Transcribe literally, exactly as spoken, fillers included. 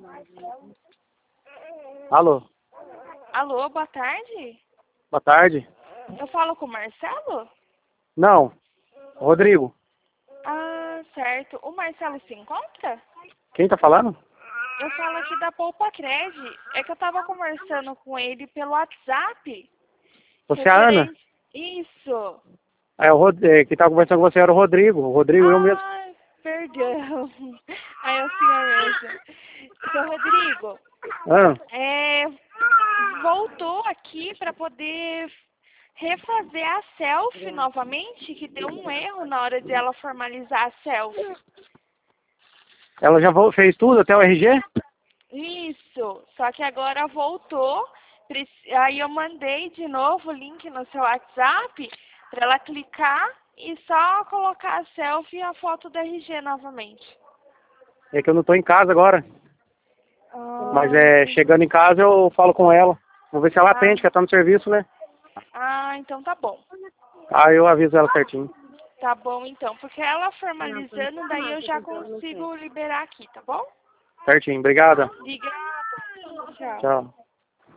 Alô? Alô, boa tarde. Boa tarde. Eu falo com o Marcelo? Não. Rodrigo. Ah, certo. O Marcelo se encontra? Quem tá falando? Eu falo aqui da Poupa Cred. É que eu tava conversando com ele pelo WhatsApp. Você é a Ana? Isso. É, o Rod... é, quem tá conversando com você era o Rodrigo. O Rodrigo, eu mesmo. Ah, perdão. Aí é o senhor mesmo. Seu Rodrigo, Ah, é, voltou aqui para poder refazer a selfie novamente, que deu um erro na hora de ela formalizar a selfie. ela já vo- fez tudo, até o R G? Isso, só que agora voltou. Preci- Aí eu mandei de novo o link no seu WhatsApp para ela clicar e só colocar a selfie e a foto do R G novamente. É que eu não tô em casa agora. Ah, Mas é, chegando em casa eu falo com ela. Vou ver se ela atende, que ela tá no serviço, né? ah, então tá bom. Aí eu aviso ela certinho. Tá bom então, porque ela formalizando, daí eu já consigo liberar aqui, tá bom? Certinho. Obrigada. Obrigada. Tchau. Tchau.